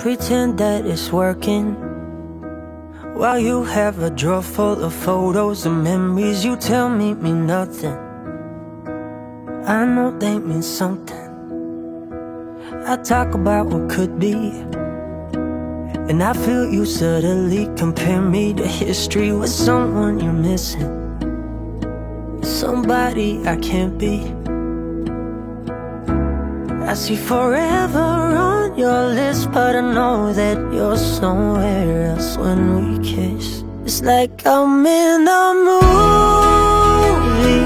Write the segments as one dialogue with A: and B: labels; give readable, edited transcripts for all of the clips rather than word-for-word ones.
A: pretend that it's working, while you have a drawer full of photos and memories you tell me mean nothing. I know they mean something. I talk about what could be, and I feel you subtly compare me to history with someone you're missing, somebody I can't be. I see forever on your list, but I know that you're somewhere else when we kiss. It's like I'm in a movie,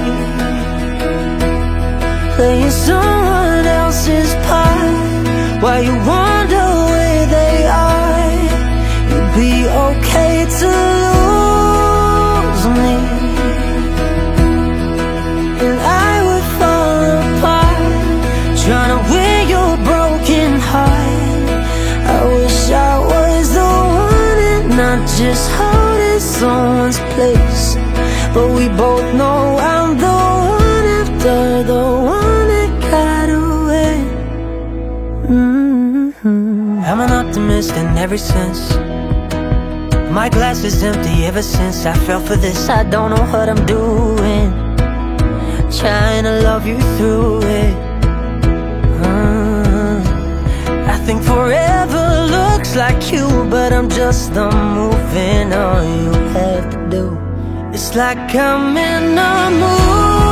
A: playing someone else's part, while you wonder where they are. You'd be okay to lose me, and I would fall apart trying to win your broken heart. I wish I was the one and not just holding someone's place, but we both know I'm the one after the one that got away. I'm an optimist in every sense. My glass is empty ever since I fell for this. I don't know what I'm doing, trying to love you through it. I think forever looks like you, but I'm just moving all you have to do. It's like I'm in a movie,